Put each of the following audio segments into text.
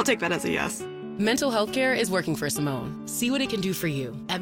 take that as a yes. Mental health care is working for Simone. See what it can do for you at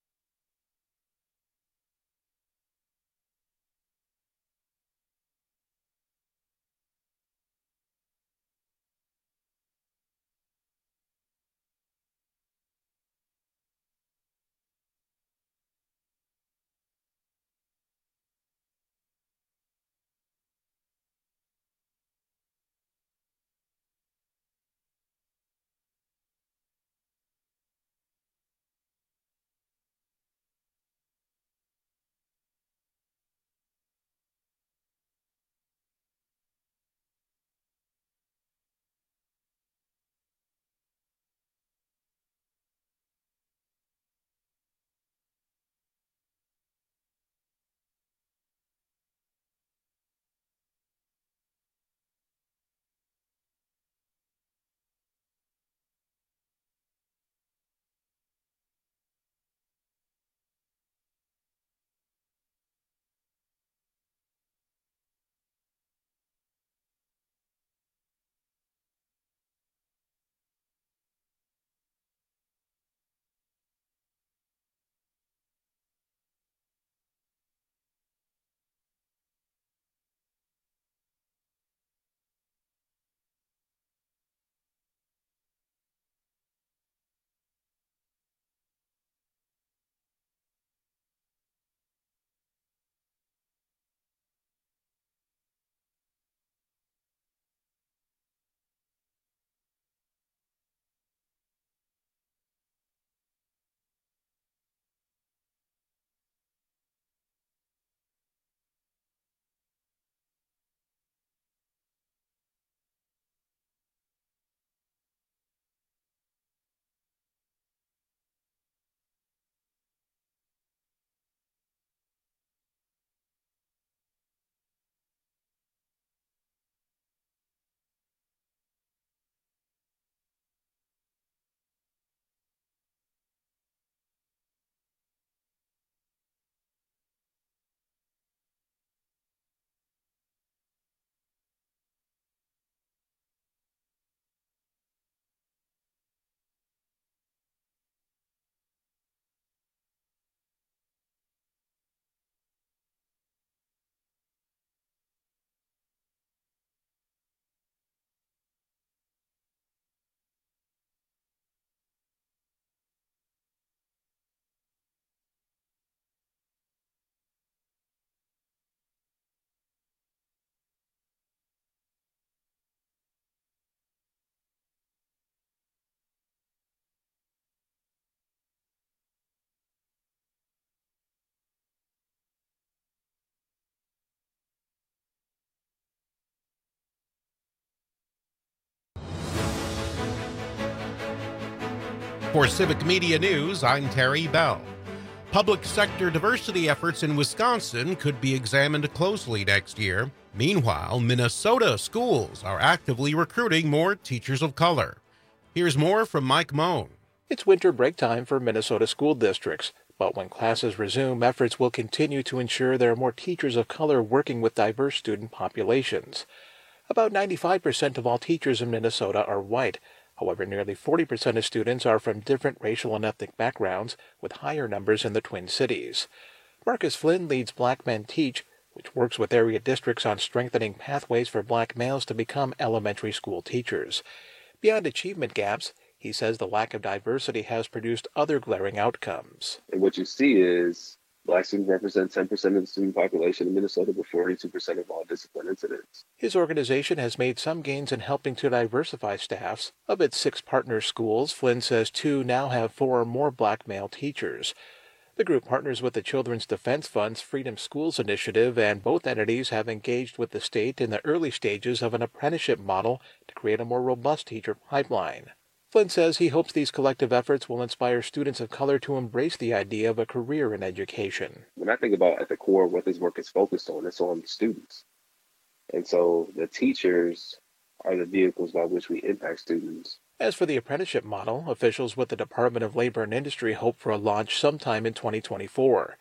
For Civic Media News, I'm Terry Bell. Public sector diversity efforts in Wisconsin could be examined closely next year. Meanwhile, Minnesota schools are actively recruiting more teachers of color. Here's more from Mike Moan. It's winter break time for Minnesota school districts, but when classes resume, efforts will continue to ensure there are more teachers of color working with diverse student populations. About 95% of all teachers in Minnesota are white. However, nearly 40% of students are from different racial and ethnic backgrounds, with higher numbers in the Twin Cities. Marcus Flynn leads Black Men Teach, which works with area districts on strengthening pathways for black males to become elementary school teachers. Beyond achievement gaps, he says the lack of diversity has produced other glaring outcomes. And what you see is Black students represent 10% of the student population in Minnesota, with 42% of all discipline incidents. His organization has made some gains in helping to diversify staffs. Of its 6 partner schools, Flynn says 2 now have 4 or more black male teachers. The group partners with the Children's Defense Fund's Freedom Schools initiative, and both entities have engaged with the state in the early stages of an apprenticeship model to create a more robust teacher pipeline. Flynn says he hopes these collective efforts will inspire students of color to embrace the idea of a career in education. When I think about at the core what this work is focused on, it's on students. And so the teachers are the vehicles by which we impact students. As for the apprenticeship model, officials with the Department of Labor and Industry hope for a launch sometime in 2024.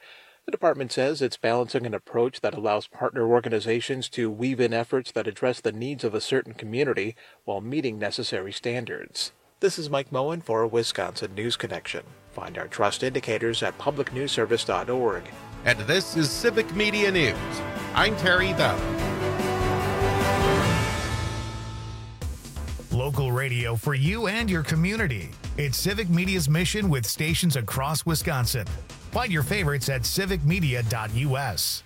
The department says it's balancing an approach that allows partner organizations to weave in efforts that address the needs of a certain community while meeting necessary standards. This is Mike Moen for Wisconsin News Connection. Find our trust indicators at publicnewsservice.org. And this is Civic Media News. I'm Terry Bell. Local radio for you and your community. It's Civic Media's mission with stations across Wisconsin. Find your favorites at civicmedia.us.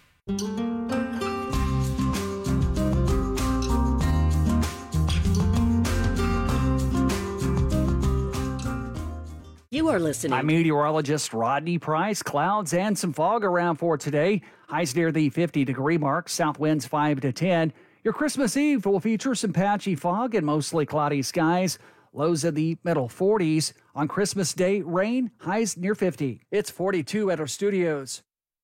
You are listening. I'm meteorologist Rodney Price. Clouds and some fog around for today. Highs near the 50-degree mark. South winds 5 to 10. Your Christmas Eve will feature some patchy fog and mostly cloudy skies. Lows in the middle 40s. On Christmas Day, rain, highs near 50. It's 42 at our studios.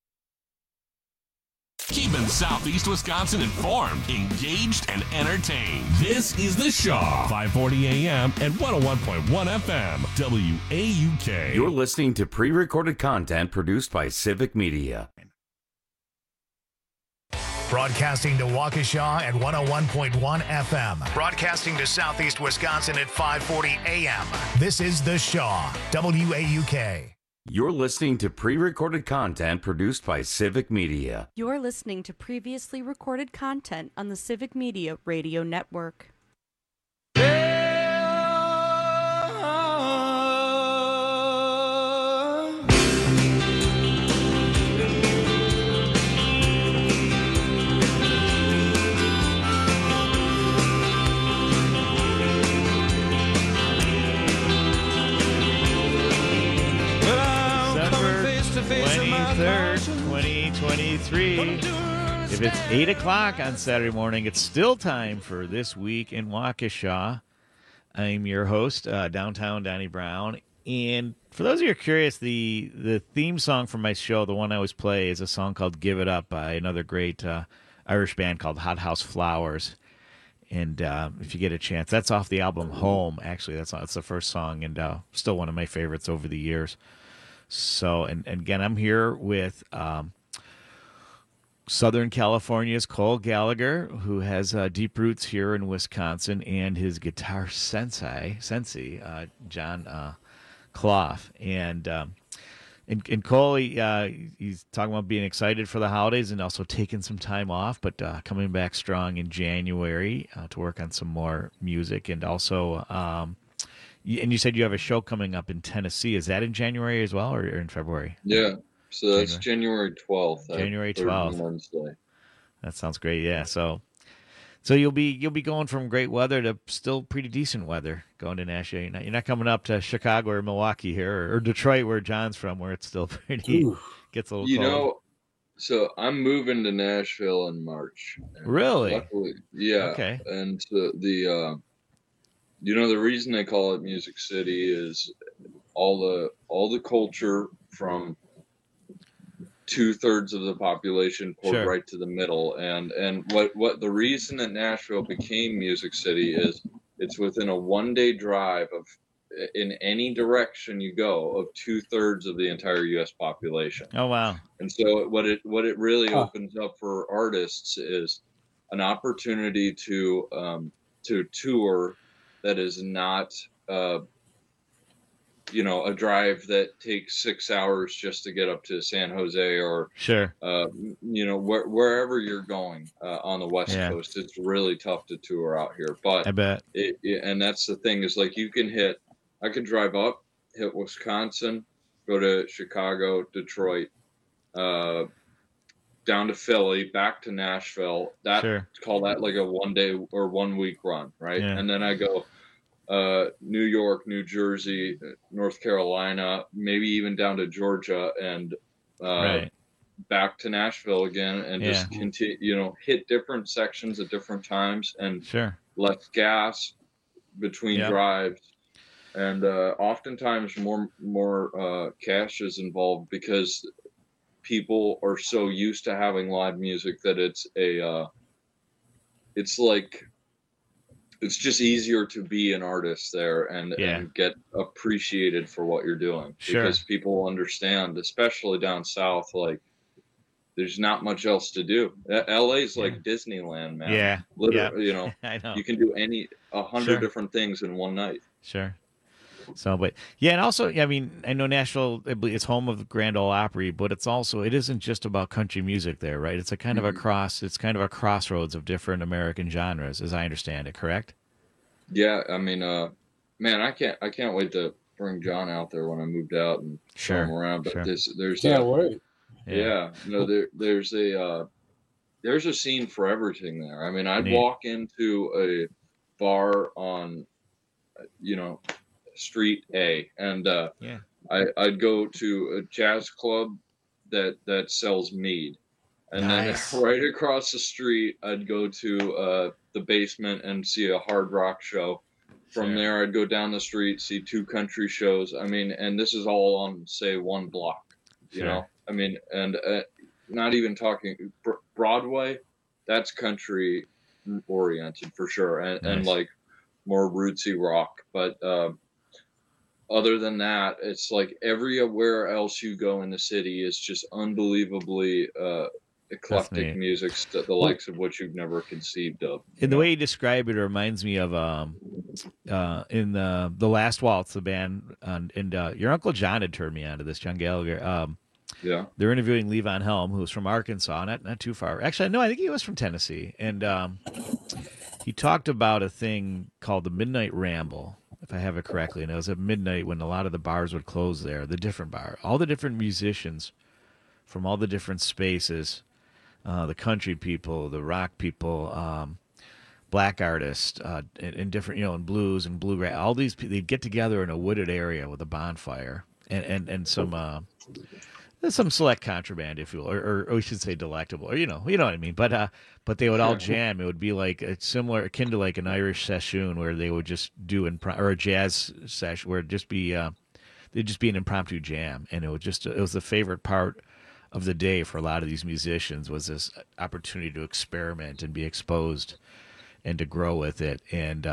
Keeping Southeast Wisconsin informed, engaged, and entertained. This is The Shaw, 540 AM and 101.1 FM, WAUK. You're listening to pre-recorded content produced by Civic Media. Broadcasting to Waukesha at 101.1 FM. Broadcasting to Southeast Wisconsin at 540 AM. This is The Shaw, WAUK. You're listening to pre-recorded content produced by Civic Media. You're listening to previously recorded content on the Civic Media Radio Network. December 23rd, 2023. If it's 8 o'clock on Saturday morning, it's still time for This Week in Waukesha. I'm your host, Downtown Donnie Brown. And for those of you who are curious, the theme song for my show, the one I always play, is a song called Give It Up by another great Irish band called Hot House Flowers. And if you get a chance, that's off the album Home, actually. That's the first song, and still one of my favorites over the years. So, and again, I'm here with Southern California's Cole Gallagher, who has deep roots here in Wisconsin, and his guitar sensei, John Clough. And Cole, he's talking about being excited for the holidays and also taking some time off, but coming back strong in January to work on some more music, and also... And you said you have a show coming up in Tennessee. Is that in January as well, or in February? Yeah, so that's January 12th. January 12th. Wednesday. That sounds great. Yeah, so you'll be going from great weather to still pretty decent weather going to Nashville. You're not coming up to Chicago or Milwaukee here or Detroit, where John's from, where it's still pretty gets a little cold. So I'm moving to Nashville in March. Really? Luckily, yeah. Okay. And the reason they call it Music City is all the culture from 2/3 of the population poured right to the middle. And what the reason that Nashville became Music City is it's within a 1-day drive of, in any direction you go, of 2/3 of the entire U.S. population. Oh, wow. And so what it really opens up for artists is an opportunity to tour that is not, a drive that takes 6 hours just to get up to San Jose or, wherever you're going on the West Coast. It's really tough to tour out here. But I bet. And that's the thing is, like, I could drive up, hit Wisconsin, go to Chicago, Detroit, down to Philly, back to Nashville. Call that like a 1-day or 1 week run, right? Yeah. And then I go New York, New Jersey, North Carolina, maybe even down to Georgia, and back to Nashville again, and just continue, hit different sections at different times, and less gas between drives. And oftentimes more cash is involved because people are so used to having live music that it's just easier to be an artist there and get appreciated for what you're doing, because people understand, especially down south, like there's not much else to do. LA's like Disneyland, man. Yeah. Literally, yeah. I know. you can do 100 Sure. different things in one night. Sure. So, but yeah, and also, I mean, I know Nashville, it's home of the Grand Ole Opry, but it isn't just about country music there, right? It's a kind of it's kind of a crossroads of different American genres, as I understand it, correct? Yeah, I mean, man, I can't wait to bring John out there when I moved out and show him around. But there's a scene for everything there. I mean, I'd walk into a bar on, Street A, and I'd go to a jazz club that sells mead, and then right across the street I'd go to the basement and see a hard rock show. From there I'd go down the street, see 2 country shows. I mean, and this is all on, say, 1 block, you know. I mean, and not even talking Broadway, that's country oriented for sure, and like more rootsy rock, but other than that, it's like everywhere else you go in the city is just unbelievably eclectic music, the likes of which you've never conceived of. In the way you describe it, it reminds me of in the Last Waltz, the band, and your Uncle John had turned me on to this, John Gallagher. Yeah, they're interviewing Levon Helm, who's from Arkansas, not too far. Actually, no, I think he was from Tennessee, and he talked about a thing called the Midnight Ramble, if I have it correctly, and it was at midnight when a lot of the bars would close there, the different bar, all the different musicians from all the different spaces, the country people, the rock people, black artists, and different, and blues and bluegrass, all these people, they'd get together in a wooded area with a bonfire and some select contraband, if you will, or we should say delectable, or you know what I mean. But they would all jam. It would be like akin to like an Irish session where they would just do or a jazz session where it'd just be an impromptu jam, and it was the favorite part of the day for a lot of these musicians, was this opportunity to experiment and be exposed and to grow with it. And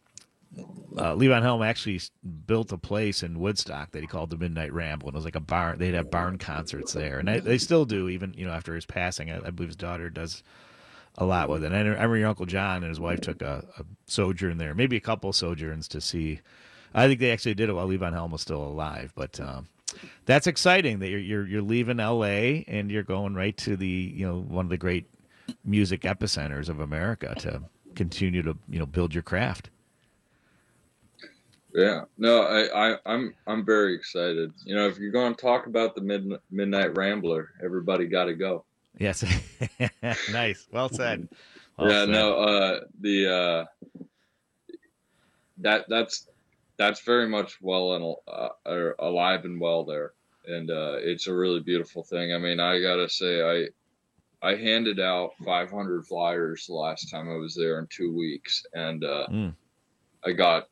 Levon Helm actually built a place in Woodstock that he called the Midnight Ramble, and it was like a barn. They'd have barn concerts there, and they still do, even after his passing. I believe his daughter does a lot with it. And I remember your Uncle John and his wife took a sojourn there, maybe a couple sojourns to see. I think they actually did it while Levon Helm was still alive. But that's exciting that you're leaving L.A. and you're going right to the one of the great music epicenters of America to continue to build your craft. Yeah, no, I'm very excited. If you're going to talk about the Midnight Rambler, everybody got to go. Yes, nice, well said. That's very much well and alive and well there, and it's a really beautiful thing. I mean, I gotta say, I handed out 500 flyers the last time I was there in 2 weeks, and I got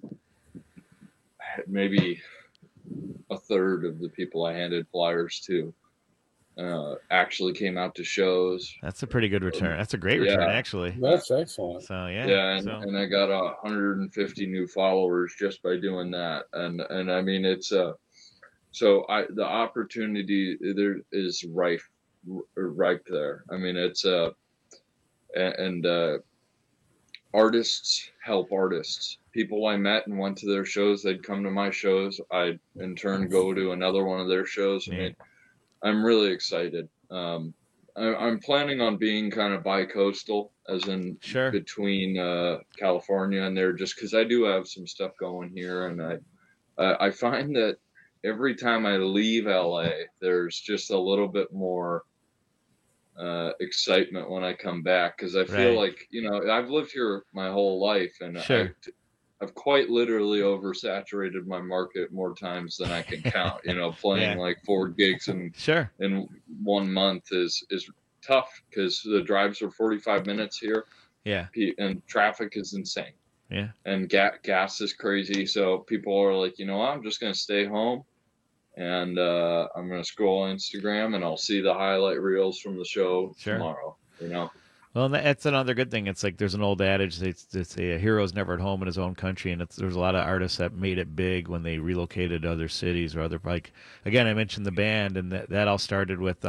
maybe a third of the people I handed flyers to actually came out to shows. That's a pretty good return. That's a great return, actually. That's excellent. So and I got 150 new followers just by doing that. And I mean, it's the opportunity there is ripe there. I mean, it's artists help artists. People I met and went to their shows, they'd come to my shows. I'd in turn go to another one of their shows. I mean, I'm really excited. I'm planning on being kind of bi-coastal, as in between California and there, just because I do have some stuff going here, and I find that every time I leave LA, there's just a little bit more excitement when I come back, because I feel like I've lived here my whole life, and I've quite literally oversaturated my market more times than I can count. Playing like 4 gigs in 1 month is tough, because the drives are 45 minutes here. Yeah, and traffic is insane. Yeah, and gas is crazy. So people are like, I'm just gonna stay home, and I'm gonna scroll Instagram, and I'll see the highlight reels from the show tomorrow. Well, that's another good thing. It's like there's an old adage, it's a hero's never at home in his own country, and there's a lot of artists that made it big when they relocated to other cities or other, like, again, I mentioned the band, and that all started with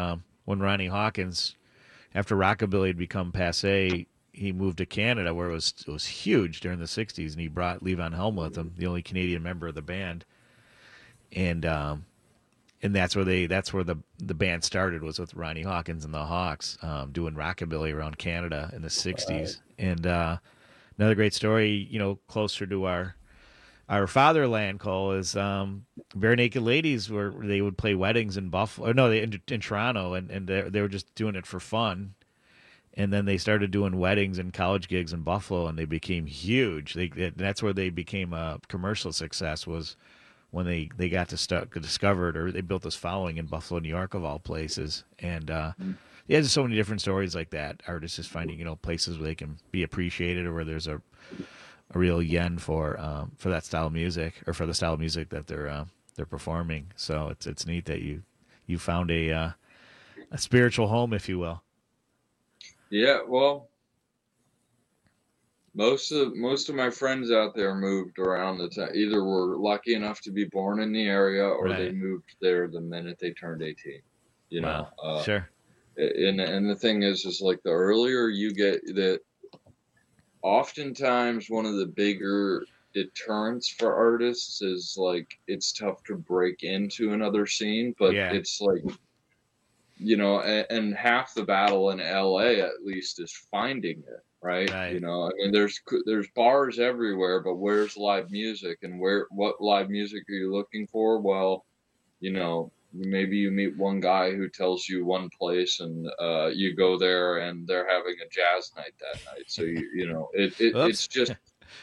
when Ronnie Hawkins, after rockabilly had become passé, he moved to Canada where it was huge during the 60s, and he brought Levon Helm with him, the only Canadian member of the band. And that's where the band started, was with Ronnie Hawkins and the Hawks, doing rockabilly around Canada in the 60s. Right. And another great story, closer to our fatherland, Cole, is Bare Naked Ladies, where they would play weddings in Buffalo. No, in Toronto, and they were just doing it for fun. And then they started doing weddings and college gigs in Buffalo, and they became huge. That's where they became a commercial success, was when they got discovered, or they built this following in Buffalo, New York, of all places. And there's so many different stories like that. Artists just finding places where they can be appreciated, or where there's a real yen for that style of music, or for the style of music that they're performing. So it's neat that you found a spiritual home, if you will. Yeah, well, most of my friends out there moved around the time. Either were lucky enough to be born in the area, or they moved there the minute they turned 18. Wow. Sure. And the thing is like, the earlier you get that, oftentimes one of the bigger deterrents for artists is like, it's tough to break into another scene, but it's like, and half the battle in LA at least is finding it, right? There's bars everywhere, but where's live music, and what live music are you looking for? Well, maybe you meet one guy who tells you one place, and you go there and they're having a jazz night that night. So it's just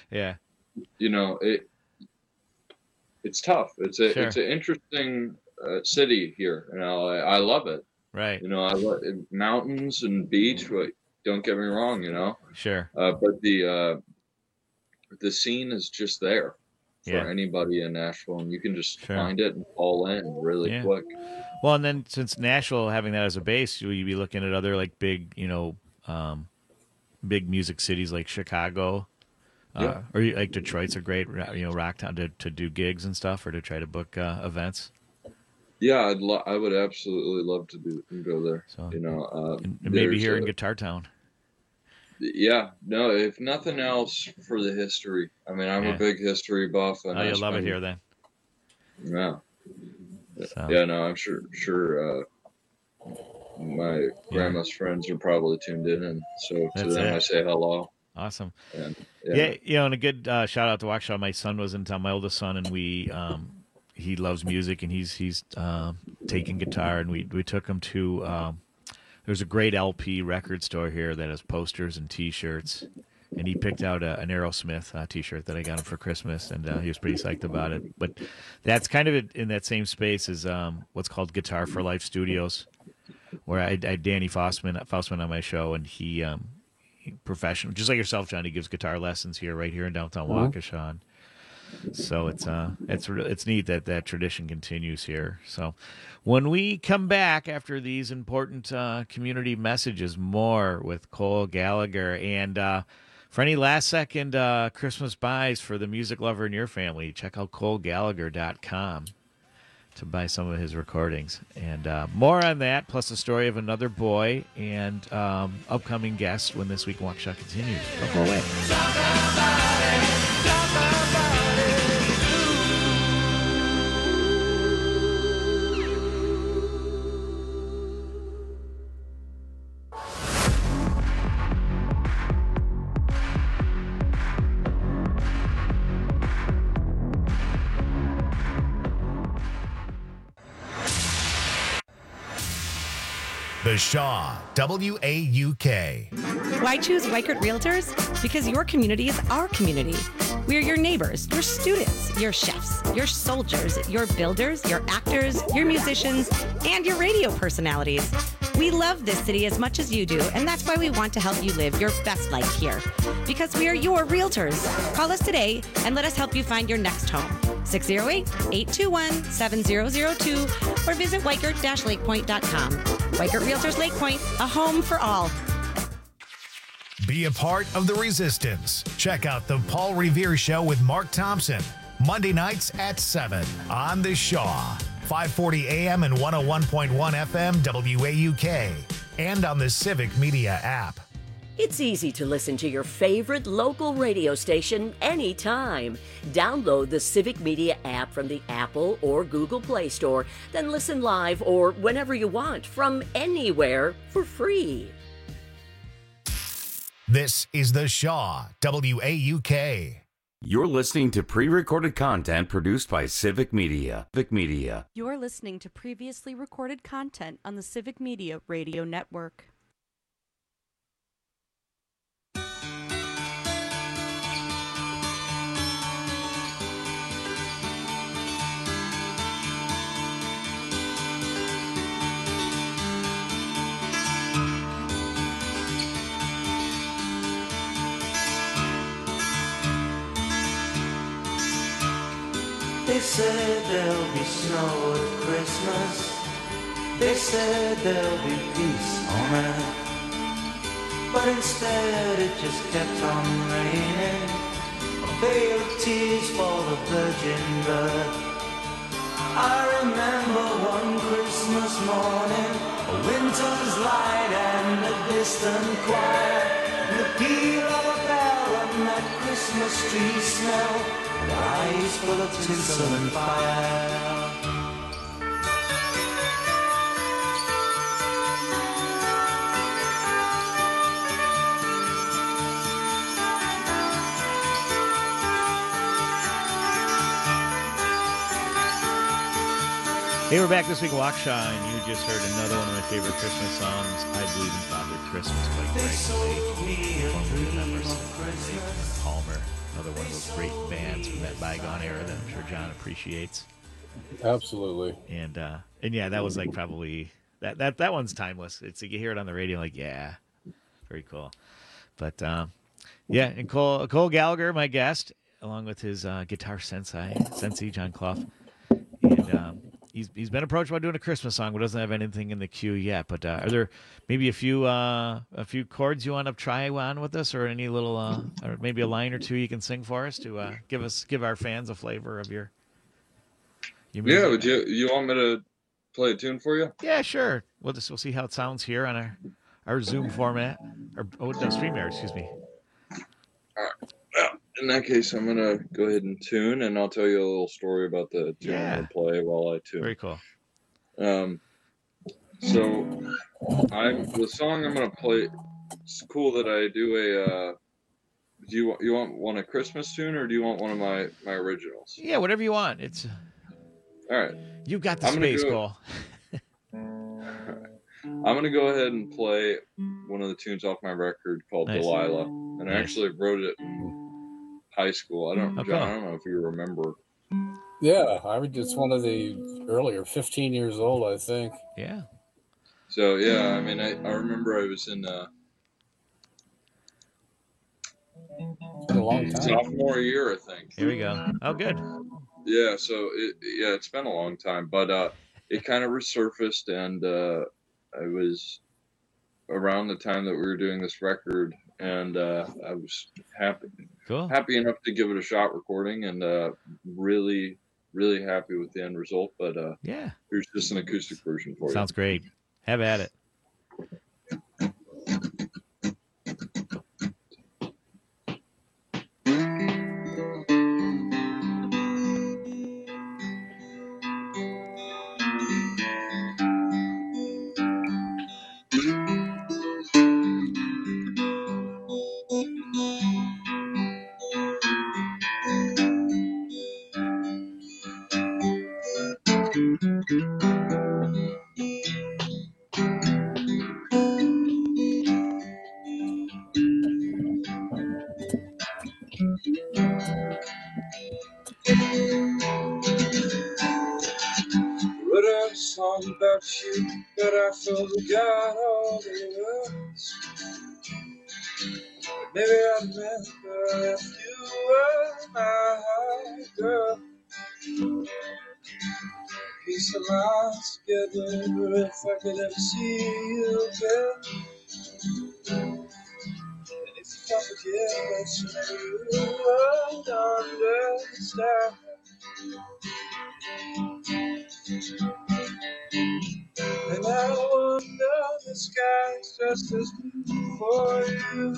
it's tough. It's an interesting city here in LA. I love it. Right. I love mountains and beach. Don't get me wrong. Sure. But the scene is just there for anybody in Nashville, and you can just find it and fall in really quick. Well, and then since Nashville, having that as a base, will you be looking at other like big, big music cities like Chicago, or like Detroit's a great, rock town to do gigs and stuff, or to try to book events? Yeah, I would absolutely love to go there. So, and maybe here in Guitar Town. Yeah, no, if nothing else, for the history. I mean, I'm a big history buff. And you'll love it here then. Yeah. So. Yeah, no, I'm sure my grandma's friends are probably tuned in, and so to them I say hello. Awesome. And, and a good shout out to Waukesha. My son was in town, my oldest son, and he loves music, and he's taking guitar, and we took him to there's a great LP record store here that has posters and T-shirts, and he picked out an Aerosmith T-shirt that I got him for Christmas, and he was pretty psyched about it. But that's kind of in that same space as what's called Guitar for Life Studios, where I had Danny Faustman on my show, and he professional, just like yourself, John. He gives guitar lessons right here in downtown Waukesha. So it's neat that tradition continues here. So when we come back after these important community messages, more with Cole Gallagher. And for any last-second Christmas buys for the music lover in your family, check out ColeGallagher.com to buy some of his recordings. And more on that, plus the story of another boy and upcoming guest when This Week in Waukesha continues. Don't go away. The Shaw, WAUK. Why choose Weichert Realtors? Because your community is our community. We're your neighbors, your students, your chefs, your soldiers, your builders, your actors, your musicians, and your radio personalities. We love this city as much as you do, and that's why we want to help you live your best life here. Because we are your realtors. Call us today and let us help you find your next home. 608-821-7002 or visit Weichert-LakePoint.com. Weichert Realtors Lake Point, a home for all. Be a part of the resistance. Check out the Paul Revere Show with Mark Thompson, Monday nights at 7 on The Shaw, 540 AM and 101.1 FM WAUK, and on the Civic Media app. It's easy to listen to your favorite local radio station anytime. Download the Civic Media app from the Apple or Google Play Store, then listen live or whenever you want from anywhere for free. This is The Shaw, WAUK. You're listening to pre-recorded content produced by Civic Media. Civic Media. You're listening to previously recorded content on the Civic Media Radio Network. They said there'll be snow at Christmas. They said there'll be peace on earth. But instead it just kept on raining. A veil of tears for the virgin birth. I remember one Christmas morning, a winter's light and a distant choir, and the peal of a bell and that Christmas tree smell. Eyes full of tinsel and fire. Hey, we're back this week, Waukesha, and you just heard another one of my favorite Christmas songs, I Believe in Father Christmas by Greg Lake. Palmer, another one of those great bands from that bygone era that I'm sure John appreciates. Absolutely. And yeah, that was like probably that one's timeless. It's like you hear it on the radio, like, yeah, very cool. But yeah, and Cole Gallagher, my guest, along with his guitar sensei John Clough, and he's been approached about doing a Christmas song, but doesn't have anything in the queue yet. But are there maybe a few chords you want to try on with us, or any little or maybe a line or two you can sing for us to give our fans a flavor of your music? Yeah, would you want me to play a tune for you? Yeah, sure. We'll see how it sounds here on our Zoom format, or StreamYard, excuse me. All right. Well, in that case, I'm gonna go ahead and tune, and I'll tell you a little story about the tune I'm gonna play while I tune. Very cool. So the song I'm gonna play. It's cool that I do a. Do you want a Christmas tune, or do you want one of my originals? Yeah, whatever you want. It's all right. You got the space, Cole. I'm going to go ahead and play one of the tunes off my record called Delilah. And I actually wrote it in high school. I don't know if you remember. Yeah, it's one of the earlier, 15 years old, I think. Yeah. So, yeah, I mean, I remember I was in a long time. Sophomore year, I think. Here we go. Oh, good. Yeah, so it's been a long time, but it kind of resurfaced, and I was around the time that we were doing this record, and I was happy enough to give it a shot recording, and really, really happy with the end result. But yeah, here's just an acoustic version for you. Sounds great. Have at it. About you, but I forgot all the words. Maybe I remember if you were my high girl. Piece of mind together if I could ever see you again. And if I forget, you would understand. skies just as blue for you.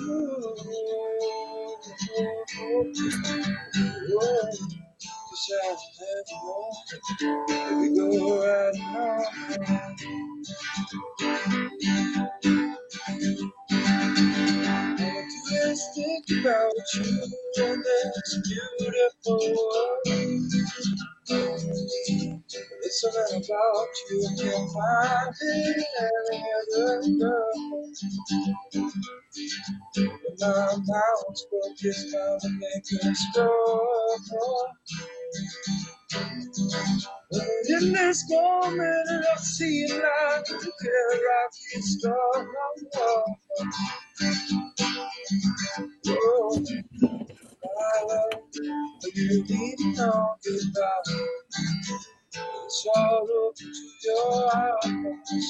Cause I'll never know if we go riding on. All I do is think about you and this beautiful world. It's something about you I can't find in any other girl. When my mouth's broke, it's time to make it strong. But in this moment, I see it like a rocky star. Oh, my love, you need no goodbye. It's all up to your eyes.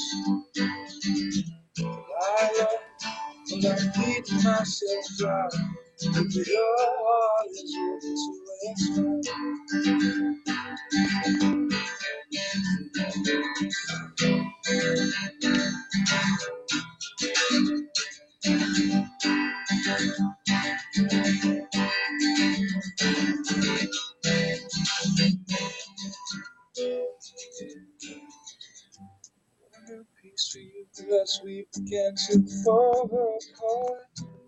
My love, but I'm beating myself dry. But your heart is open to explode. Peace for you as we begin to fall apart.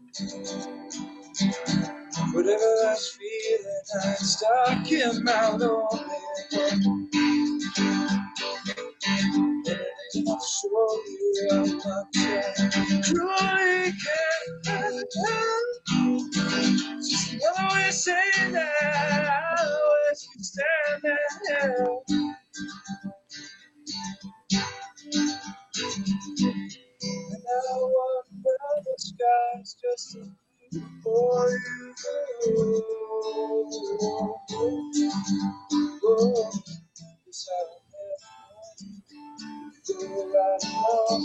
Whatever that's feeling, I'm stuck in my lonely heart. And I'll show you I'm not truly care. Just another way of saying that I'll always keep standing here. And I wonder the sky's just as blue for you. Oh, yes, I'll never go right along.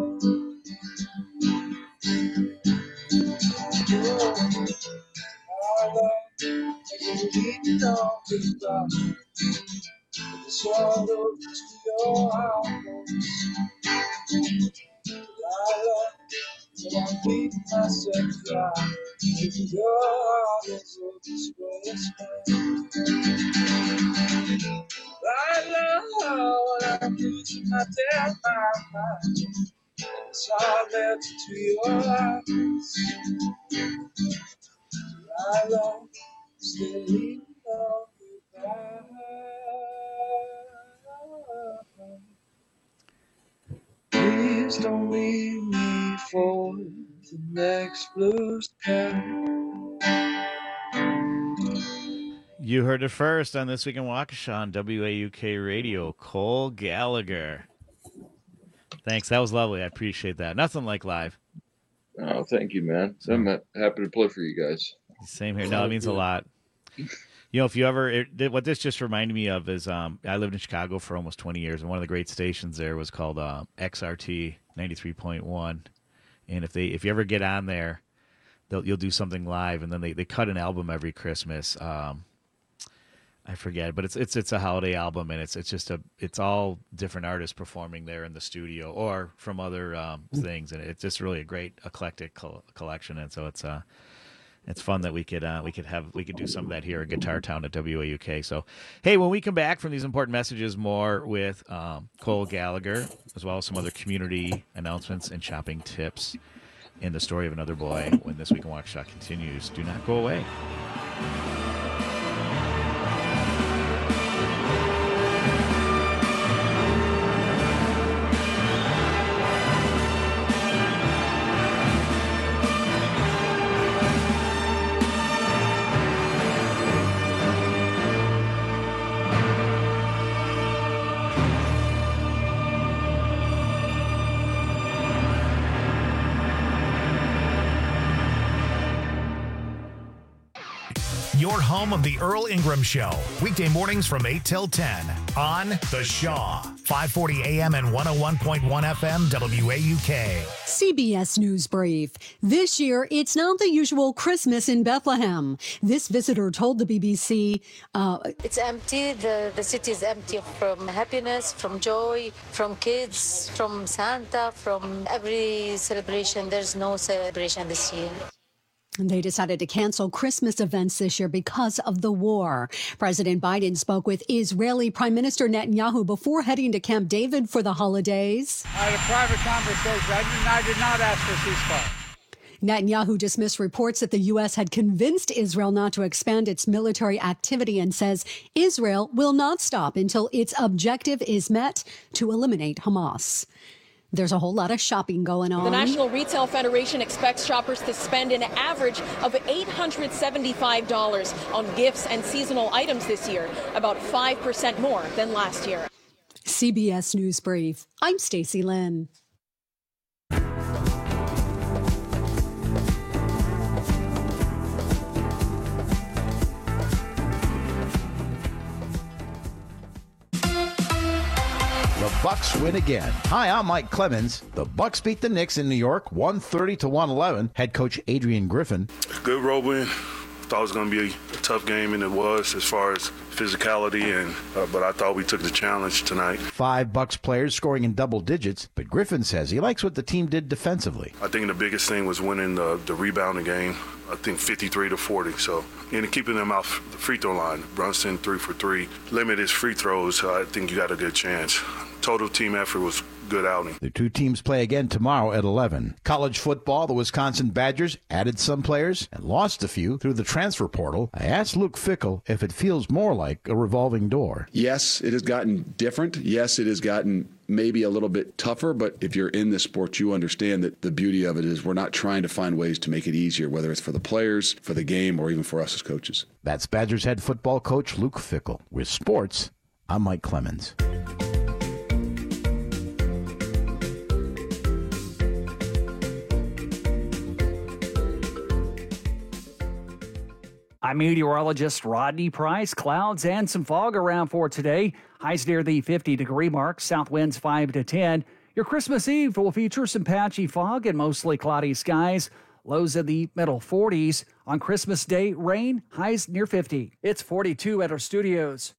Oh, I love you need no goodbye. It's all up to your house. I love you, but I'm beating myself dry. If your heart is open, swear it's mine. I love when I'm losing my damn mind. It's all left to your eyes. I love still leaving on goodbye. Please don't leave me for the next blues cat. You heard it first on This Week in Waukesha on WAUK Radio. Cole Gallagher. Thanks. That was lovely. I appreciate that. Nothing like live. Oh, thank you, man. So I'm happy to play for you guys. Same here. No, it means a lot. You know, if you ever, what this just reminded me of is I lived in Chicago for almost 20 years, and one of the great stations there was called XRT 93.1. And if you ever get on there, you'll do something live, and then they cut an album every Christmas. I forget, but it's a holiday album, and it's all different artists performing there in the studio or from other things, and it's just really a great eclectic collection, and so it's fun that we could do some of that here at Guitar Town at WAUK. So, hey, when we come back from these important messages, more with Cole Gallagher, as well as some other community announcements and shopping tips in the story of another boy when This Week in Waukesha continues. Do not go away. Your home of the Earl Ingram Show. Weekday mornings from 8 till 10 on The Shaw. 540 AM and 101.1 FM WAUK. CBS News Brief. This year, it's not the usual Christmas in Bethlehem. This visitor told the BBC, it's empty. The city is empty from happiness, from joy, from kids, from Santa, from every celebration. There's no celebration this year. They decided to cancel Christmas events this year because of the war. President Biden spoke with Israeli Prime Minister Netanyahu before heading to Camp David for the holidays. I had a private conversation. I did not ask for ceasefire. Netanyahu dismissed reports that the U.S. had convinced Israel not to expand its military activity and says Israel will not stop until its objective is met to eliminate Hamas. There's a whole lot of shopping going on. The National Retail Federation expects shoppers to spend an average of $875 on gifts and seasonal items this year, about 5% more than last year. CBS News Brief. I'm Stacey Lynn. The Bucks win again. Hi, I'm Mike Clemens. The Bucks beat the Knicks in New York, 130-111. Head coach Adrian Griffin. Good road win. Thought it was going to be a tough game, and it was as far as physicality, but I thought we took the challenge tonight. 5 Bucks players scoring in double digits, but Griffin says he likes what the team did defensively. I think the biggest thing was winning the rebounding game. I think 53-40. So, and keeping them off the free throw line. Brunson 3 for 3. Limit his free throws. I think you got a good chance. Total team effort was good outing. The two teams play again tomorrow at 11. College football, the Wisconsin Badgers added some players and lost a few through the transfer portal. I asked Luke Fickell if it feels more like a revolving door. Yes, it has gotten different. Yes, it has gotten maybe a little bit tougher, but if you're in this sport, you understand that the beauty of it is we're not trying to find ways to make it easier, whether it's for the players, for the game, or even for us as coaches. That's Badgers head football coach Luke Fickell. With sports, I'm Mike Clemens. I'm meteorologist Rodney Price. Clouds and some fog around for today. Highs near the 50-degree mark. South winds 5 to 10. Your Christmas Eve will feature some patchy fog and mostly cloudy skies. Lows in the middle 40s. On Christmas Day, rain. Highs near 50. It's 42 at our studios.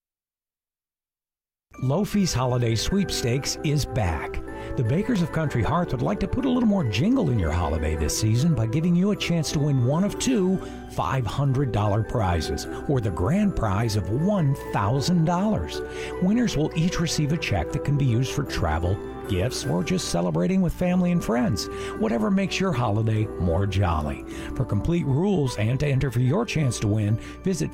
Lofi's Holiday Sweepstakes is back. The Bakers of Country Hearth would like to put a little more jingle in your holiday this season by giving you a chance to win one of 2 $500 prizes, or the grand prize of $1,000. Winners will each receive a check that can be used for travel, gifts, or just celebrating with family and friends. Whatever makes your holiday more jolly. For complete rules and to enter for your chance to win, visit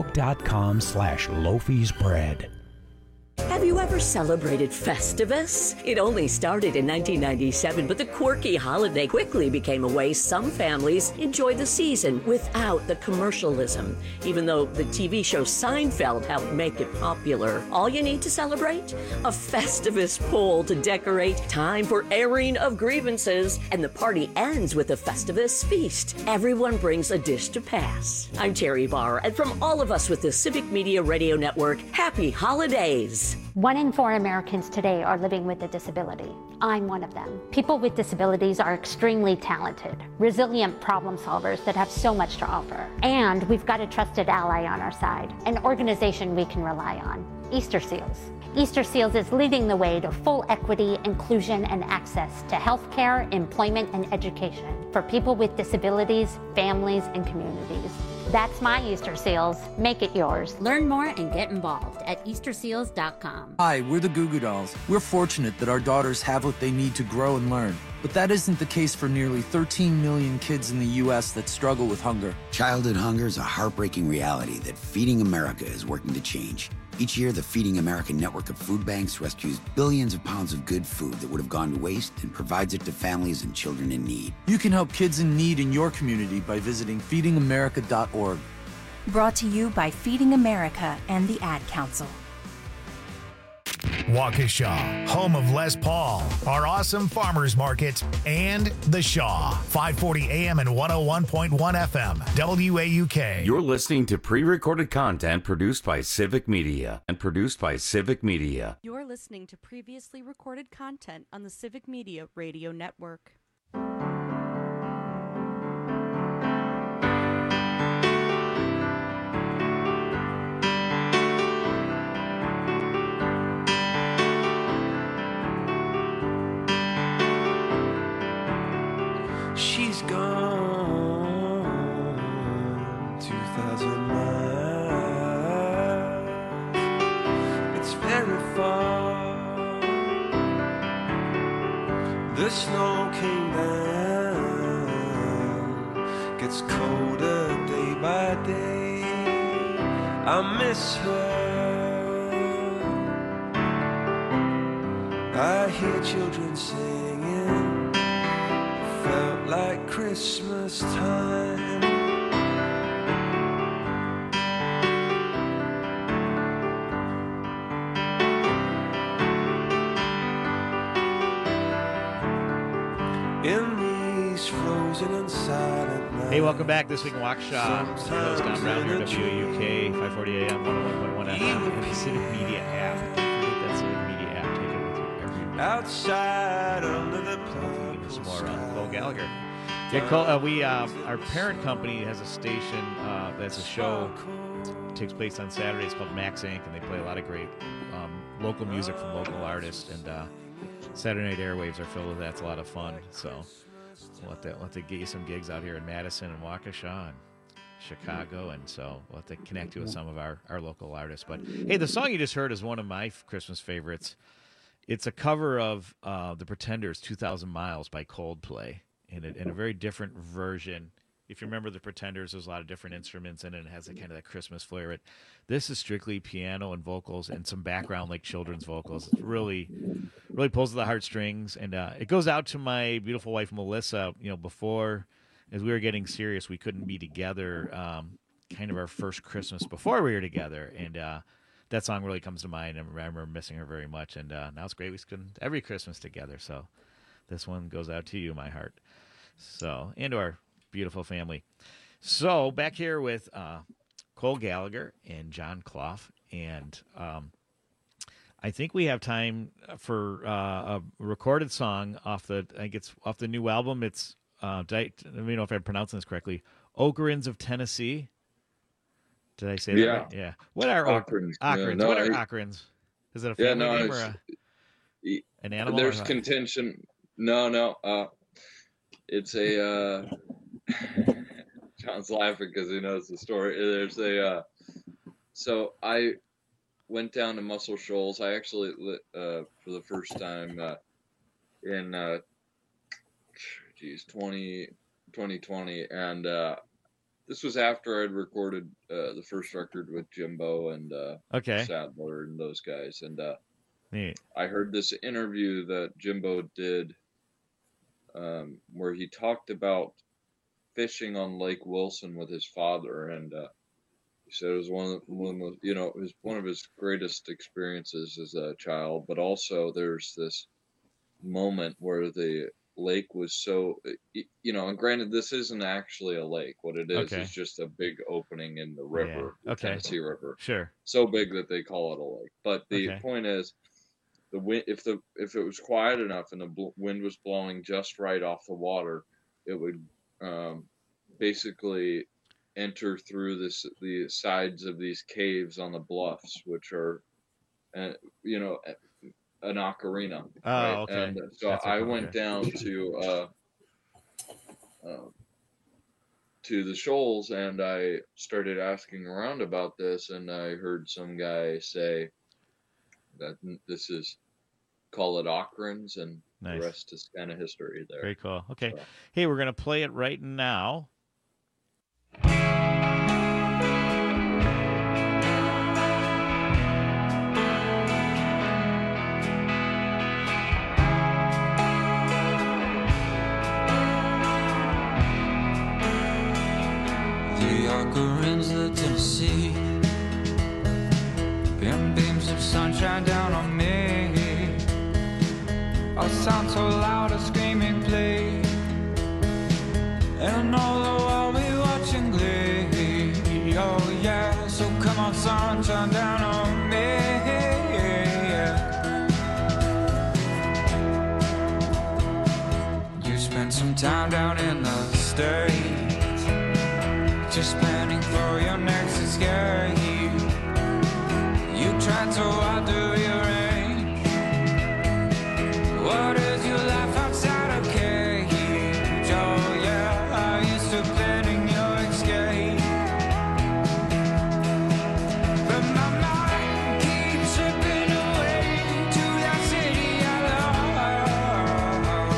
facebook.com/Lofi'sBread. Have you ever celebrated Festivus? It only started in 1997, but the quirky holiday quickly became a way some families enjoy the season without the commercialism. Even though the TV show Seinfeld helped make it popular. All you need to celebrate? A Festivus pole to decorate, time for airing of grievances, and the party ends with a Festivus feast. Everyone brings a dish to pass. I'm Terry Barr, and from all of us with the Civic Media Radio Network, happy holidays. 1 in 4 Americans today are living with a disability. I'm one of them. People with disabilities are extremely talented, resilient problem solvers that have so much to offer. And we've got a trusted ally on our side, an organization we can rely on, Easter Seals. Easter Seals is leading the way to full equity, inclusion, and access to healthcare, employment, and education for people with disabilities, families, and communities. That's my Easter Seals. Make it yours. Learn more and get involved at EasterSeals.com. Hi, we're the Goo Goo Dolls. We're fortunate that our daughters have what they need to grow and learn. But that isn't the case for nearly 13 million kids in the U.S. that struggle with hunger. Childhood hunger is a heartbreaking reality that Feeding America is working to change. Each year, the Feeding America network of food banks rescues billions of pounds of good food that would have gone to waste and provides it to families and children in need. You can help kids in need in your community by visiting feedingamerica.org. Brought to you by Feeding America and the Ad Council. Waukesha, home of Les Paul, our awesome farmers market, and The Shaw, 540 AM and 101.1 FM, WAUK. You're listening to pre-recorded content produced by Civic Media You're listening to previously recorded content on the Civic Media Radio Network. She's gone 2,000 miles. It's very far. The snow came down, gets colder day by day. I miss her. I hear children singing. Felt like Christmas time. In these frozen and silent nights. Hey, welcome back. This week in Waukesha. Your host Don Brown here, WAUK, 540 AM, 101.1 FM, and the Civic Media app. Don't forget that Civic Media app. Take it with you every week. Outside under the Some more Cole Gallagher. Yeah, Cole, our parent company has a station that's a show. Takes place on Saturday. It's called Max Inc., and they play a lot of great local music from local artists. And Saturday Night Airwaves are filled with that. It's a lot of fun. So we'll have to get you some gigs out here in Madison and Waukesha and Chicago, and so we'll have to connect you with some of our local artists. But hey, the song you just heard is one of my Christmas favorites. It's a cover of The Pretenders' 2,000 Miles by Coldplay in a very different version. If you remember The Pretenders, there's a lot of different instruments in it, and it has a kind of that Christmas flair. This is strictly piano and vocals and some background like children's vocals. It really pulls at the heartstrings, and it goes out to my beautiful wife Melissa. You know, before, as we were getting serious, we couldn't be together. Kind of our first Christmas before we were together, and that song really comes to mind. And I remember missing her very much, and now it's great we spend every Christmas together. So this one goes out to you, my heart. So, and to our beautiful family. So back here with Cole Gallagher and John Clough, and I think we have time for a recorded song off the new album. It's let me know if I'm pronouncing this correctly. Ocarins of Tennessee. Did I say that right? Yeah. What are Ocarins? Ocarins. What are Ocarins? Is it a family name or an animal? There's contention. No. It's a. John's laughing because he knows the story. There's a. So I went down to Muscle Shoals. I actually for the first time in 2020, and this was after I'd recorded the first record with Jimbo and Sadler and those guys, and I heard this interview that Jimbo did where he talked about fishing on Lake Wilson with his father, and he said it was one of his greatest experiences as a child. But also, there's this moment where the lake was so, and granted, this isn't actually a lake. What it is just a big opening in the river, the Tennessee River. Sure, so big that they call it a lake. But the point is, the wind, if it was quiet enough and the wind was blowing just right off the water, it would basically enter through the sides of these caves on the bluffs, which are, an ocarina. Oh, right? okay. And so I went down to the Shoals, and I started asking around about this, and I heard some guy say that this is, call it Ocarins, and the rest is kind of history there. Very cool. Okay. So. Hey, we're going to play it right now. The Ocarins of Tennessee, and beams of sunshine down on me. sound so loud, a screaming plea. And although I'll be watching Glee, oh yeah, so come on son, turn down on me. You spent some time down in the States, just planning for your next escape. You tried so hard to rearrange what is your life outside a cage. Oh yeah, I used to planning your escape, but my mind keeps slipping away to that city I love.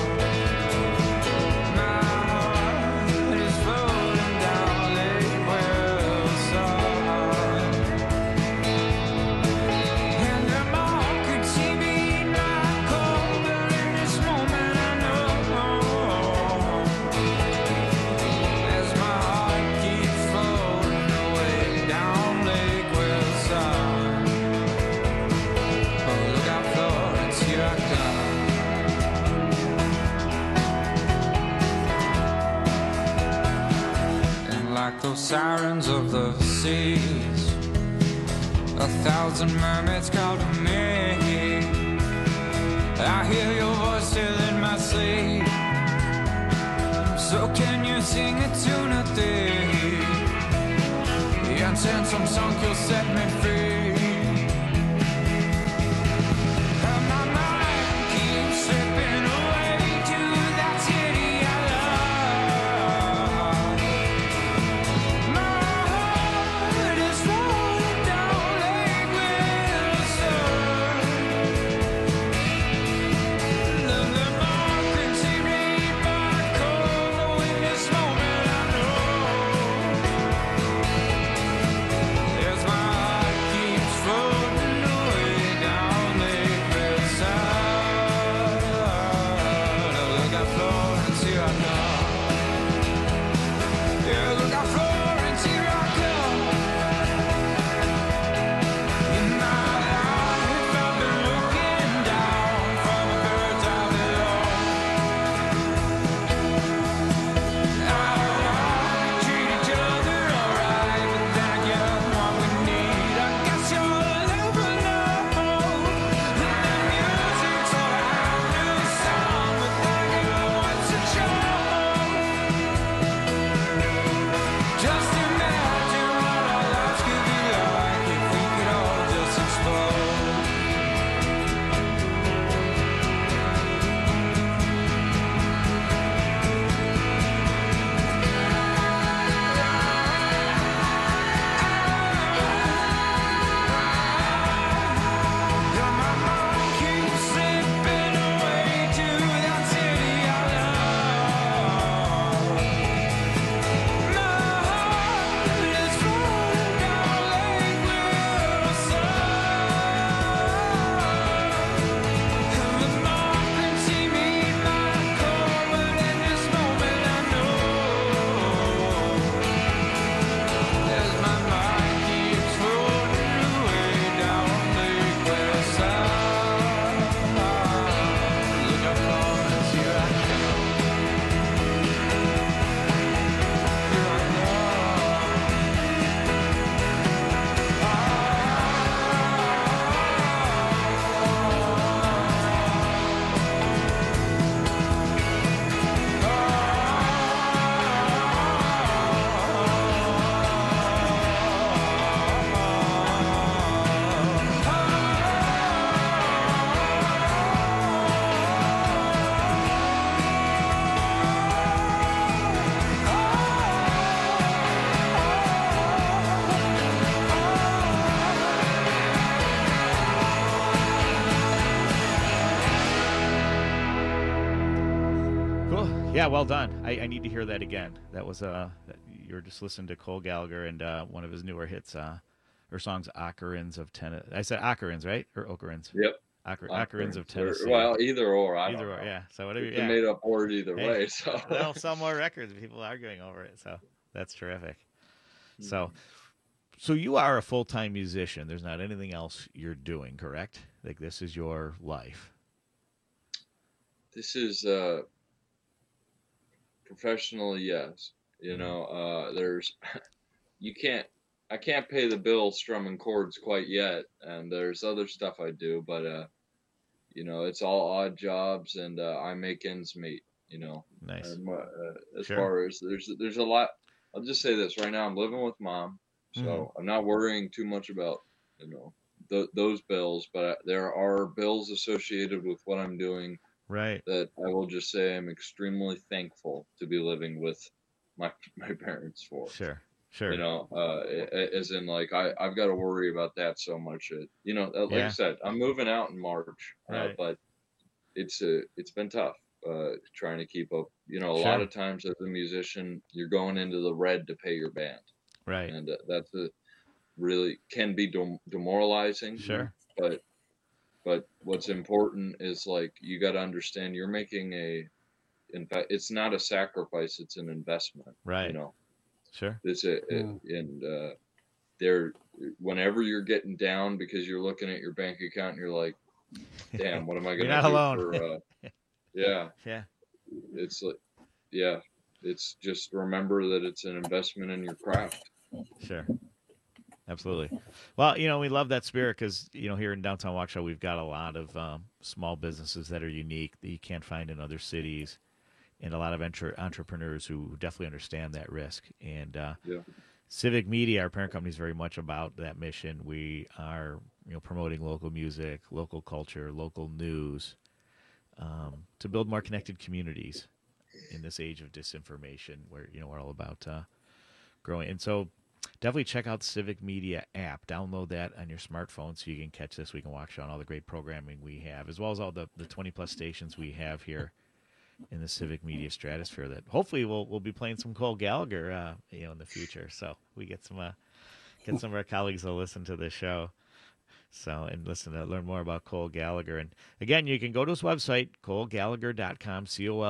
My heart is floating down Lake Wilson, and the market see me in my cold, but in this moment I know, as my heart keeps floating away down Lake Wilson. Oh, look out, Florence, here I come. And like those sirens of the seas, 1,000 mermaids call to me. I hear your voice still in my sleep. So can you sing a tune of thee? And send some song you'll set me free. And my mind keeps slipping away to that city I love. My heart is rolling down Lake Wilson. The market see me my cold, oh, in this moment I know, as my heart keeps floating away down Lake Wilson. Look out, Florence, here I come. Yeah, look out, Florence, here I come. In my life, I've been looking down from a bird's eye view. Treat each other alright, but then again, what we need, I guess you'll never know. The music's all our new song, but then again, what's a charm? Just imagine what our lives could be like if we could all just explode. Yeah, my mind keeps slipping away to that city I love. My heart is rolling down Lake Wilson, and the market see me my cold, but in this moment I know, as my mind keeps floating away down Lake Wilson. Look out, Florence, here I come. Here I Cool. Yeah, well done. I need to hear that again. That was you were just listening to Cole Gallagher and one of his newer hits, her songs "Ocarins of Tennessee." I said Ocarins, right? Or Ocarins? Yep. Ocarins of Tennessee. Well, either or. I Either don't or, know. yeah. So whatever. It's Yeah. a made up word either Hey, way. So that'll sell more records. People arguing over it. So that's terrific. So you are a full-time musician. There's not anything else you're doing, correct? Like this is your life. this is professionally, yes. There's I can't pay the bill strumming chords quite yet, and there's other stuff I do, but it's all odd jobs, and I make ends meet. Nice. And, as Sure. far as there's a lot. I'll just say this right now: I'm living with mom, so Mhm. I'm not worrying too much about those bills. But there are bills associated with what I'm doing. Right. That I will just say I'm extremely thankful to be living with my parents for. Sure. Sure. As in like I've got to worry about that so much. Like Yeah. I said, I'm moving out in March, Right. but it's been tough trying to keep up. A Sure. lot of times as a musician, you're going into the red to pay your band, Right. and that's really can be demoralizing. Sure. But what's important is like you got to understand you're making in fact, it's not a sacrifice; it's an investment. Right. Sure. It's whenever you're getting down because you're looking at your bank account and you're like, damn, what am I You're gonna not do alone. yeah. Yeah. It's like, yeah, it's just remember that it's an investment in your craft. Sure. Absolutely. Well, we love that spirit because, here in downtown Waukesha, we've got a lot of small businesses that are unique that you can't find in other cities, and a lot of entrepreneurs who definitely understand that risk. And Civic Media, our parent company, is very much about that mission. We are, promoting local music, local culture, local news, to build more connected communities in this age of disinformation where, we're all about growing. And so definitely check out the Civic Media app. Download that on your smartphone so you can catch This Week in Waukesha and all the great programming we have, as well as all the 20-plus stations we have here in the Civic Media stratosphere that hopefully we'll be playing some Cole Gallagher, in the future. So we get some of our colleagues to listen to this show. So, and learn more about Cole Gallagher. And again, you can go to his website, colegallagher.com,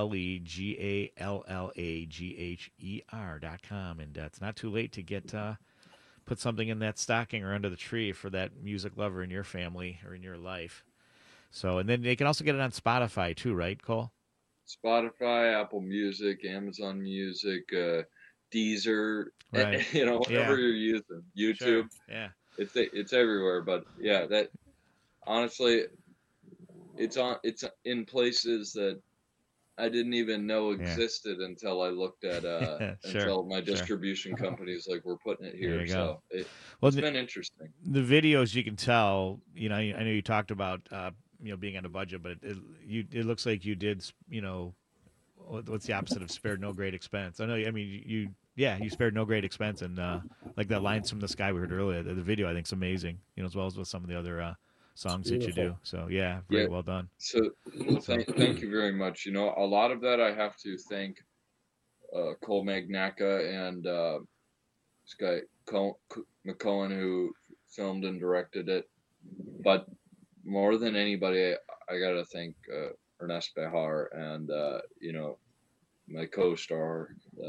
COLEGALLAGHER.com. And it's not too late to get, put something in that stocking or under the tree for that music lover in your family or in your life. So, and then they can also get it on Spotify too, right, Cole? Spotify, Apple Music, Amazon Music, Deezer, Right. whatever you're using, YouTube. Sure. Yeah. It's everywhere, but yeah, that honestly, it's in places that I didn't even know existed until I looked at until my distribution companies like we're putting it here. There you So go. it's been interesting. The videos you can tell. I know you talked about being on a budget, but it looks like you did. What's the opposite of spared no great expense? I know. I mean, you spared no great expense, and like that Lines from the Sky we heard earlier, the video I think is amazing. As well as with some of the other songs that you do. So very well done. So thank you very much. A lot of that I have to thank Cole Magnacca and this guy McCohen who filmed and directed it. But more than anybody, I gotta thank Ernest Behar and my co-star.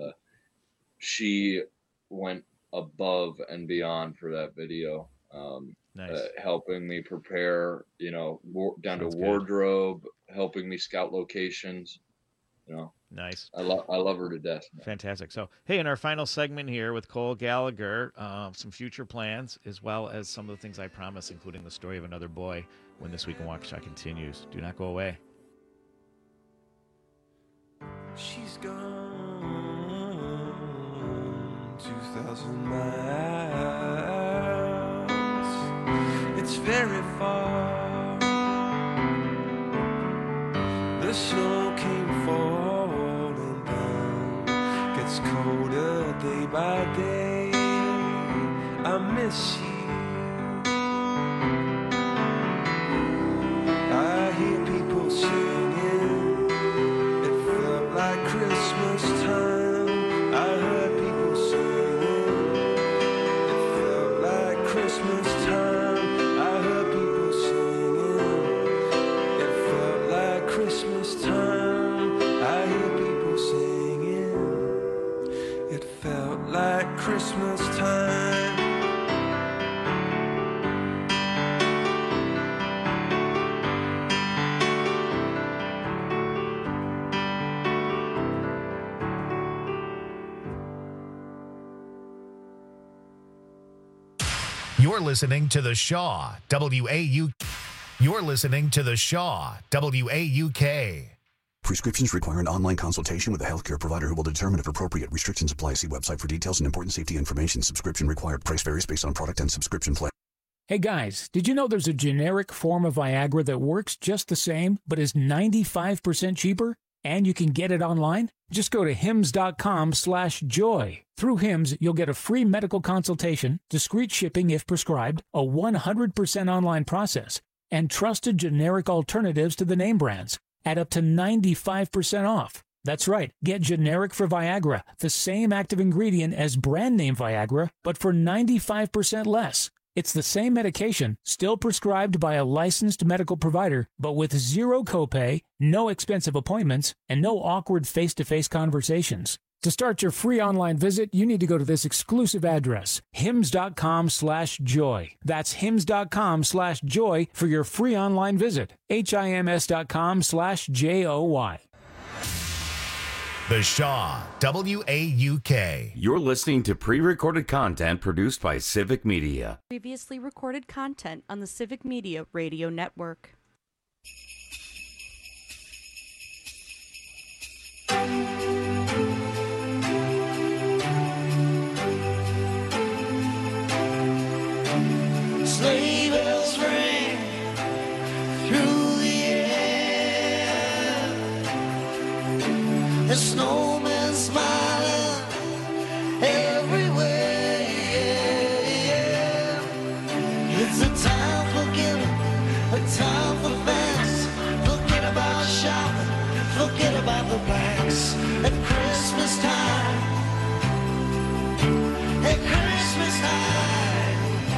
She went above and beyond for that video. Nice. Helping me prepare, down to wardrobe, helping me scout locations. Nice. I love her to death. Man. Fantastic. So, hey, in our final segment here with Cole Gallagher, some future plans, as well as some of the things I promised, including the story of another boy, when This Week in Waukesha continues. Do not go away. She's gone 2,000 miles. It's very far. The snow came falling down. Gets colder day by day. I miss you. I hear people singing. It felt like Christmas time. I heard people singing. It felt like Christmas time. I heard people singing. It felt like Christmas time. I hear people singing. It felt like Christmas time. You're listening to The Shaw, WAUK. You're listening to The Shaw, WAUK. Prescriptions require an online consultation with a healthcare provider who will determine if appropriate. Restrictions apply. See website for details and important safety information. Subscription required. Price varies based on product and subscription plan. Hey guys, did you know there's a generic form of Viagra that works just the same, but is 95% cheaper? And you can get it online? Just go to hims.com/joy. Through Hims, you'll get a free medical consultation, discreet shipping if prescribed, a 100% online process, and trusted generic alternatives to the name brands at up to 95% off. That's right. Get generic for Viagra, the same active ingredient as brand name Viagra, but for 95% less. It's the same medication, still prescribed by a licensed medical provider, but with zero copay, no expensive appointments, and no awkward face-to-face conversations. To start your free online visit, you need to go to this exclusive address, hims.com/joy. That's hims.com/joy for your free online visit. HIMS.com/JOY. The Shaw, WAUK. You're listening to pre-recorded content produced by Civic Media. Previously recorded content on the Civic Media Radio Network. Sleigh bells ring through the air. The snowman smiling everywhere. It's a time for giving, a time for thanks. Forget about shopping, forget about the banks. At Christmas time, at Christmas time.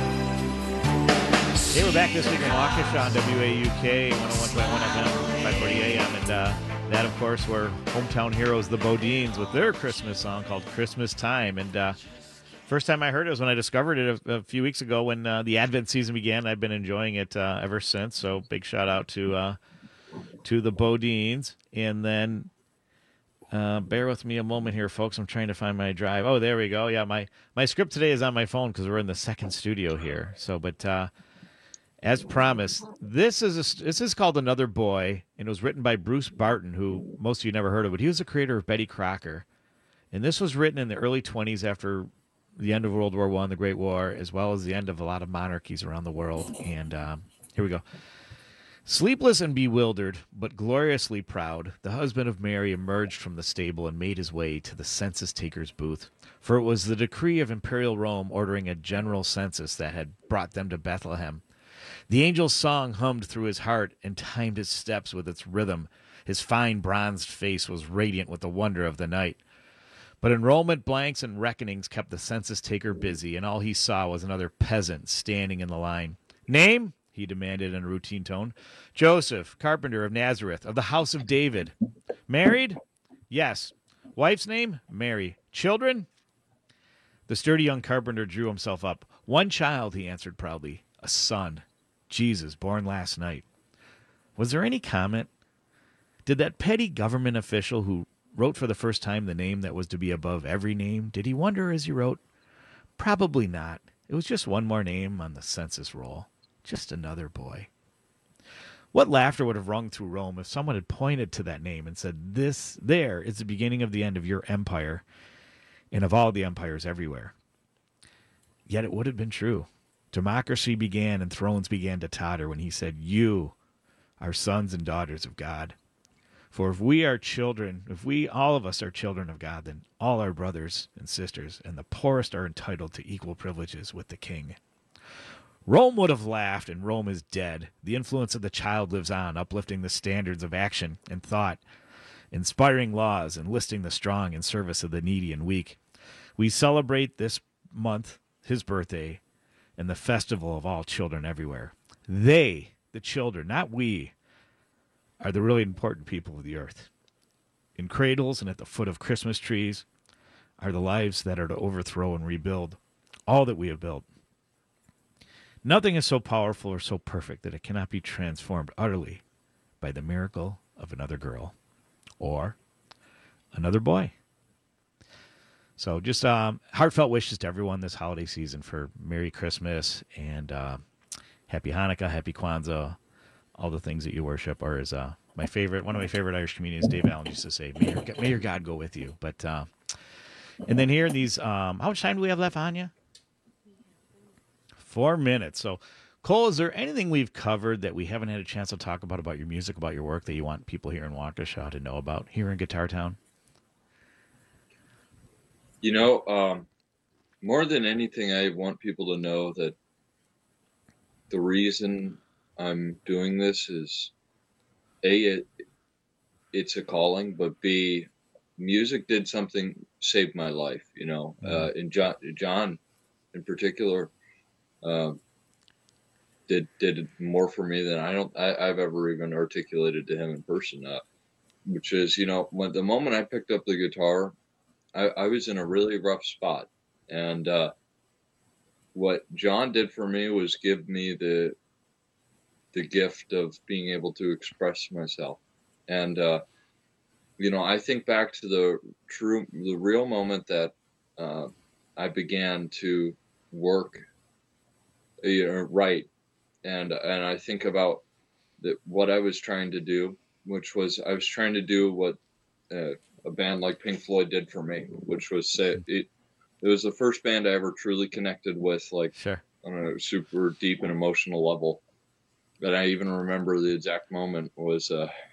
Hey, we're back this week in Waukesha on WAUK 101.1 FM, 540 AM, and that, of course, were hometown heroes, the Bodines, with their Christmas song called Christmas Time. And first time I heard it was when I discovered it a few weeks ago when the Advent season began. I've been enjoying it ever since, so big shout out to the Bodines. And then bear with me a moment here, folks. I'm trying to find my drive. Oh, there we go. Yeah, my script today is on my phone because we're in the second studio here. So, but as promised, this is called Another Boy, and it was written by Bruce Barton, who most of you never heard of, but he was the creator of Betty Crocker. And this was written in the early 20s after the end of World War I, the Great War, as well as the end of a lot of monarchies around the world. And here we go. Sleepless and bewildered, but gloriously proud, the husband of Mary emerged from the stable and made his way to the census taker's booth. For it was the decree of Imperial Rome ordering a general census that had brought them to Bethlehem. The angel's song hummed through his heart and timed his steps with its rhythm. His fine bronzed face was radiant with the wonder of the night. But enrollment blanks and reckonings kept the census taker busy, and all he saw was another peasant standing in the line. "Name?" he demanded in a routine tone. "Joseph, carpenter of Nazareth, of the house of David." "Married?" "Yes." "Wife's name?" "Mary." "Children?" The sturdy young carpenter drew himself up. "One child," he answered proudly. "A son. Jesus, born last night." Was there any comment? Did that petty government official who wrote for the first time the name that was to be above every name, did he wonder as he wrote? Probably not. It was just one more name on the census roll. Just another boy. What laughter would have rung through Rome if someone had pointed to that name and said, "This there is the beginning of the end of your empire and of all the empires everywhere." Yet it would have been true. Democracy began and thrones began to totter when he said, "You are sons and daughters of God." For if we are children, if we, all of us, are children of God, then all our brothers and sisters and the poorest are entitled to equal privileges with the king. Rome would have laughed, and Rome is dead. The influence of the child lives on, uplifting the standards of action and thought, inspiring laws, enlisting the strong in service of the needy and weak. We celebrate this month his birthday and the festival of all children everywhere. They, the children, not we, are the really important people of the earth. In cradles and at the foot of Christmas trees are the lives that are to overthrow and rebuild all that we have built. Nothing is so powerful or so perfect that it cannot be transformed utterly by the miracle of another girl or another boy. So just heartfelt wishes to everyone this holiday season for Merry Christmas and Happy Hanukkah, Happy Kwanzaa, all the things that you worship. Or as one of my favorite Irish comedians, Dave Allen, used to say, may your God go with you. But and then here in these, how much time do we have left, Anya? 4 minutes. So, Cole, is there anything we've covered that we haven't had a chance to talk about your music, about your work, that you want people here in Waukesha to know about here in Guitar Town? More than anything, I want people to know that the reason I'm doing this is, A, it's a calling, but B, music did something, saved my life, and John in particular, did more for me than I've ever even articulated to him in person, which is, when the moment I picked up the guitar, I was in a really rough spot. And what John did for me was give me the gift of being able to express myself. And, I think back to the real moment that I began to work, write. And I think about what I was trying to do, which was I was trying to do what a band like Pink Floyd did for me, which was it was the first band I ever truly connected with, like on a super deep and emotional level. But I even remember the exact moment was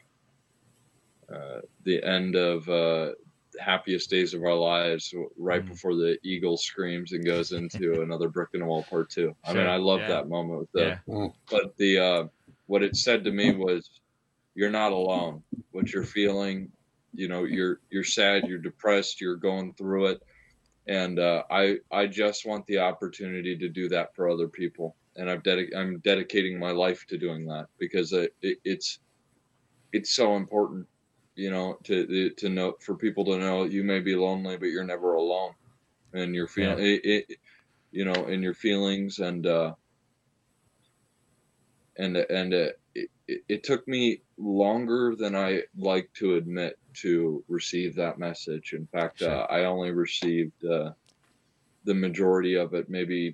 the end of Happiest Days of Our Lives, right before the eagle screams and goes into Another Brick in the Wall Part 2. I mean, I love that moment with that. But what it said to me was, you're not alone. What you're feeling, you're sad, you're depressed, you're going through it. And I just want the opportunity to do that for other people. And I'm dedicating my life to doing that, because it's so important, to know, for people to know you may be lonely, but you're never alone. And you're feeling in your feelings, and it took me longer than I like to admit to receive that message. In fact, I only received the majority of it maybe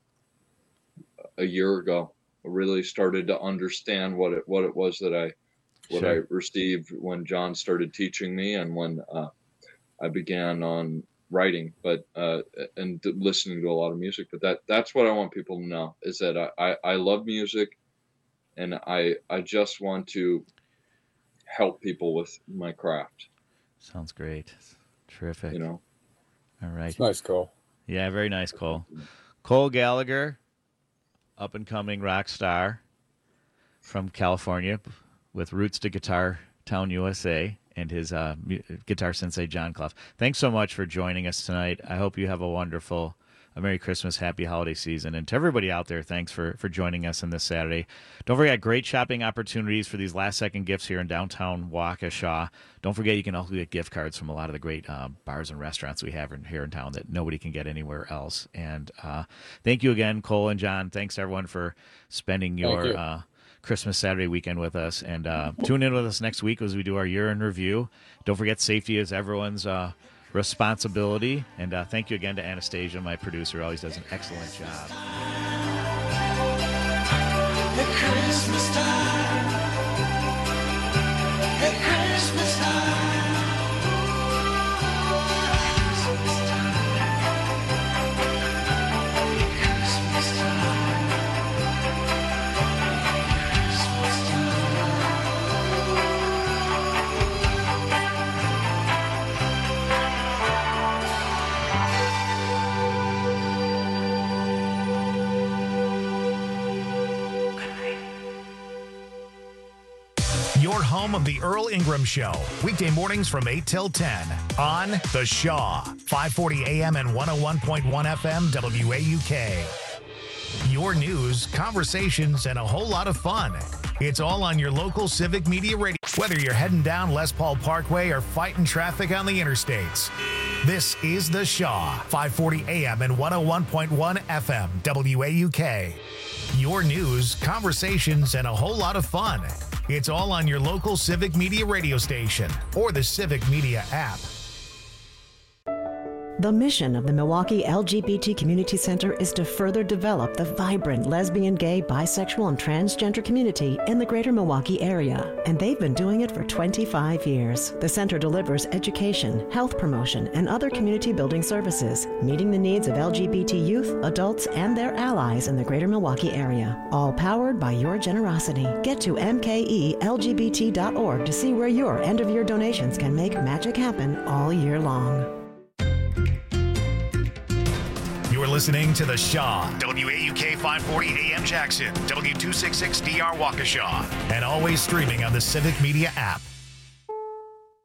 a year ago. I really started to understand what it was that I received when John started teaching me, and when I began on writing, and listening to a lot of music. But that's what I want people to know, is that I love music, and I just want to help people with my craft. Sounds great. Terrific. All right. It's nice, Cole. Yeah, very nice, Cole. Cole Gallagher, up and coming rock star from California, with roots to Guitar Town, USA, and his guitar sensei, John Clough. Thanks so much for joining us tonight. I hope you have a wonderful Merry Christmas, Happy Holiday Season. And to everybody out there, thanks for joining us on this Saturday. Don't forget, great shopping opportunities for these last-second gifts here in downtown Waukesha. Don't forget, you can also get gift cards from a lot of the great bars and restaurants we have here in town that nobody can get anywhere else. And thank you again, Cole and John. Thanks to everyone for spending your Christmas Saturday weekend with us. And tune in with us next week as we do our year in review. Don't forget, safety is everyone's responsibility. And thank you again to Anastasia, my producer, always does an excellent job. At Christmas time, at Christmas time. Your home of the Earl Ingram Show. Weekday mornings from 8 till 10 on The Shaw. 540 AM and 101.1 FM WAUK. Your news, conversations, and a whole lot of fun. It's all on your local Civic Media Radio. Whether you're heading down Les Paul Parkway or fighting traffic on the interstates. This is The Shaw. 540 AM and 101.1 FM WAUK. Your news, conversations, and a whole lot of fun. It's all on your local Civic Media radio station or the Civic Media app. The mission of the Milwaukee LGBT Community Center is to further develop the vibrant lesbian, gay, bisexual, and transgender community in the greater Milwaukee area, and they've been doing it for 25 years. The center delivers education, health promotion, and other community building services, meeting the needs of LGBT youth, adults, and their allies in the greater Milwaukee area, all powered by your generosity. Get to mkelgbt.org to see where your end-of-year donations can make magic happen all year long. You're listening to The Shaw, WAUK 540 AM Jackson, W266DR Waukesha, and always streaming on the Civic Media app.